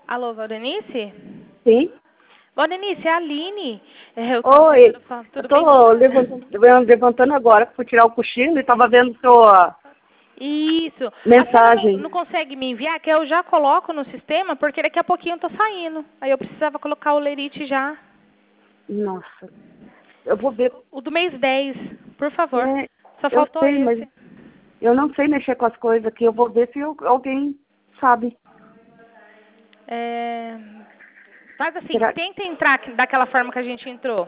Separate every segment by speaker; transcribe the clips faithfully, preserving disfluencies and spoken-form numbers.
Speaker 1: Alô, Valdenice?
Speaker 2: Sim.
Speaker 1: Valdenice, é a Aline. É, eu
Speaker 2: Oi,
Speaker 1: tudo
Speaker 2: eu
Speaker 1: bem?
Speaker 2: tô levantando, levantando agora para tirar o cochilo e tava vendo sua
Speaker 1: Isso. A senhora não,
Speaker 2: mensagem.
Speaker 1: não consegue me enviar, que eu já coloco no sistema, porque daqui a pouquinho eu tô saindo. Aí eu precisava colocar o lerite já.
Speaker 2: Nossa, eu vou ver.
Speaker 1: O do mês dez, por favor.
Speaker 2: É,
Speaker 1: Só
Speaker 2: eu
Speaker 1: faltou
Speaker 2: sei, mas
Speaker 1: esse.
Speaker 2: eu não sei mexer com as coisas aqui. Eu vou ver se eu- alguém sabe.
Speaker 1: É... Faz assim,
Speaker 2: Será?
Speaker 1: tenta entrar aqui daquela forma que a gente entrou.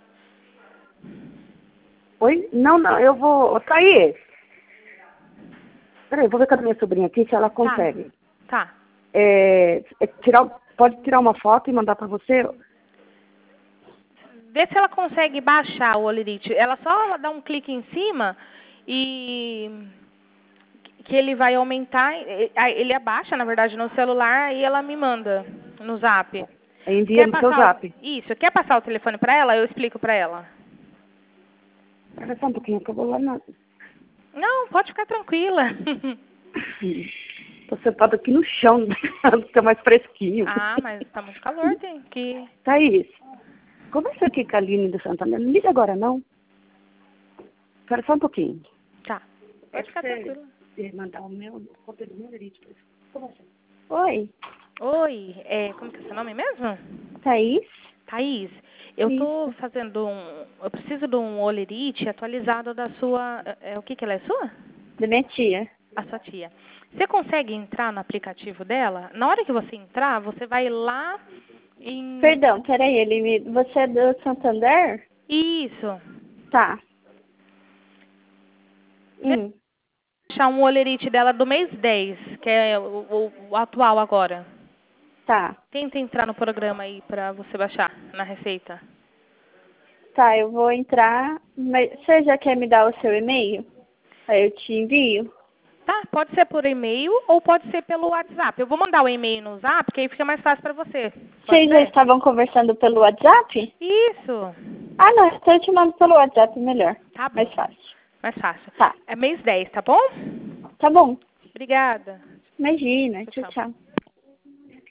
Speaker 2: Oi? Não, não, eu vou. Sair. Peraí, eu vou ver com a minha sobrinha aqui se ela
Speaker 1: Tá.
Speaker 2: consegue.
Speaker 1: Tá.
Speaker 2: É, é tirar, pode tirar uma foto e mandar para você?
Speaker 1: Vê se ela consegue baixar o olerite. Ela só dá um clique em cima e que ele vai aumentar, e- aí ele abaixa, na verdade, no celular e ela me manda no zap.
Speaker 2: Aí envia
Speaker 1: Quer
Speaker 2: no seu
Speaker 1: passar o,
Speaker 2: zap.
Speaker 1: isso, quer passar o telefone para ela? Eu explico para ela.
Speaker 2: Espera só um pouquinho que eu vou lá na...
Speaker 1: Não, pode ficar tranquila.
Speaker 2: Tô sentado aqui no chão, fica mais fresquinho.
Speaker 1: Ah, mas tá muito calor, tem que...
Speaker 2: Thaís, conversa aqui com a Aline do Santana. Não liga agora, não. Espera só um pouquinho.
Speaker 1: Tá,
Speaker 2: É
Speaker 1: pode
Speaker 2: pra
Speaker 1: ficar
Speaker 2: você
Speaker 1: tranquila.
Speaker 2: mandar o meu, cópia do meu lerite. Conversa. Oi,
Speaker 1: Oi, é, como que é seu nome mesmo?
Speaker 2: Thaís?
Speaker 1: Thaís, eu tô
Speaker 2: Isso.
Speaker 1: fazendo um... Eu preciso de um olerite atualizado da sua... É, o que que ela é sua?
Speaker 2: Da minha tia.
Speaker 1: A sua tia. Você consegue entrar no aplicativo dela? Na hora que você entrar, você vai lá em...
Speaker 2: Perdão, peraí, ele me... você é do Santander?
Speaker 1: Isso.
Speaker 2: Tá.
Speaker 1: Você
Speaker 2: Hum,
Speaker 1: achar um olerite dela do mês dez, que é o, o- o atual agora.
Speaker 2: tá.
Speaker 1: Tenta entrar no programa aí pra você baixar na receita.
Speaker 2: Tá, eu vou entrar, mas você já quer me dar o seu e-mail? Aí eu te envio.
Speaker 1: Tá, pode ser por e-mail ou pode ser pelo WhatsApp. Eu vou mandar o e-mail no Zap, que aí fica mais fácil pra você. Pode
Speaker 2: Vocês já
Speaker 1: ser?
Speaker 2: estavam conversando pelo WhatsApp?
Speaker 1: Isso.
Speaker 2: Ah, não, então eu te mando pelo WhatsApp melhor.
Speaker 1: Tá bom.
Speaker 2: Mais fácil.
Speaker 1: Mais fácil.
Speaker 2: Tá,
Speaker 1: É mês dez, tá bom?
Speaker 2: tá bom.
Speaker 1: Obrigada.
Speaker 2: Imagina.
Speaker 1: Tchau,
Speaker 2: Tchau,
Speaker 1: tchau.
Speaker 2: tchau.